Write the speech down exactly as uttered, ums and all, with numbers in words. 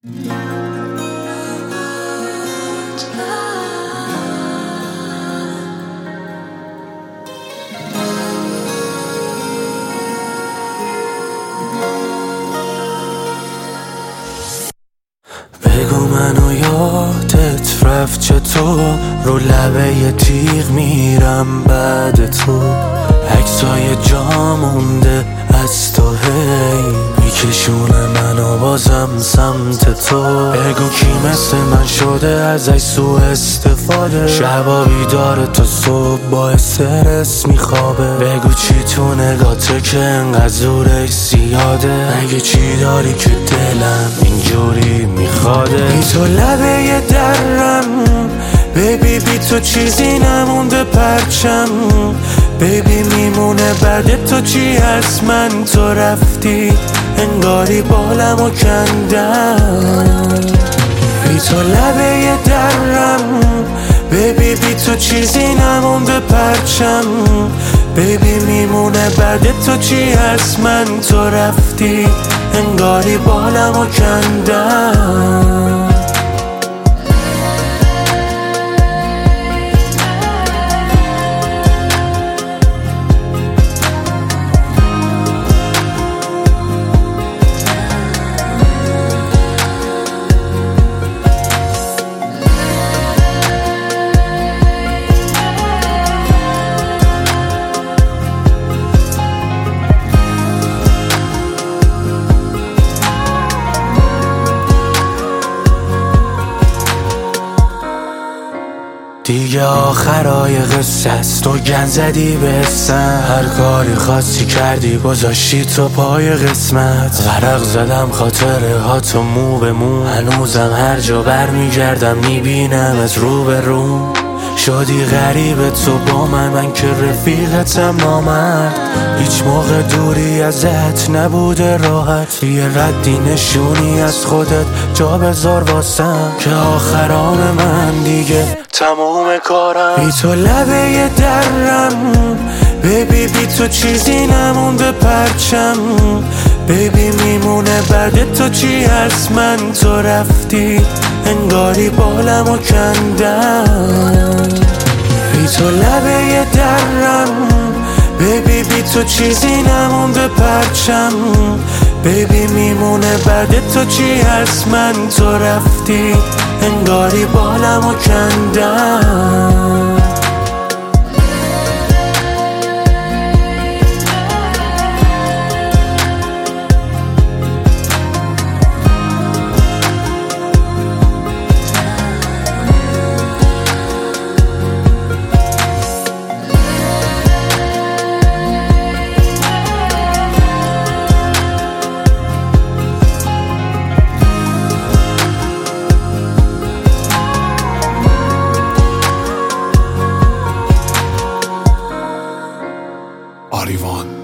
بگو منو یادت رفت چطور، رو لبه ی تیغ میرم بعد تو، عکسای جا مونده از تو هی میکشونه منو بازم سمت تو. بگو کی مثل من شده ازش سو استفاده، شبا بیداره تا صبح با استرس میخوابه. بگو چی تو نگاته که انقدر زورش زیاده، مگه چی داری که دلم اینجوری میخواده. بی تو لبه ی درم بیبی، بی تو چیزی نمونده پرچم بیبی، میمونه بعد تو چی هست؟ من تو رفتی انگاری بالمو کندم. بی تو لبه ی درم بیبی، بی تو چیزی نمونده پرچم بیبی، میمونه بعد تو چی هست؟ من تو رفتی انگاری بالمو کندم. دیگه آخرای قصه است، تو گن زدی به اسم، هر کاری خاصی کردی گذاشتی تو پای قسمت. غرق زدم خاطره ها تو مو به مو، هنوزم هر جا بر میگردم میبینم از رو به رو. شدی غریب تو با من، من که رفیقتم نامرد. هیچ موقع دوری ازت نبوده راحت، یه ردی نشونی از خودت جا بذار واسم، که آخران من دیگه تموم کارم. بی تو لبه ی درم بیبی، بی تو چیزی نمونده پرچم بیبی، میمونه بعد تو چی هست؟ من تو رفتی انگاری بالمو کندم. بی تو لبه ی درم بیبی، بی تو چیزی نمونده پرچم بیبی، میمونه بعد تو چی هست؟ من تو رفتی انگاری بالمو کندم. آریوان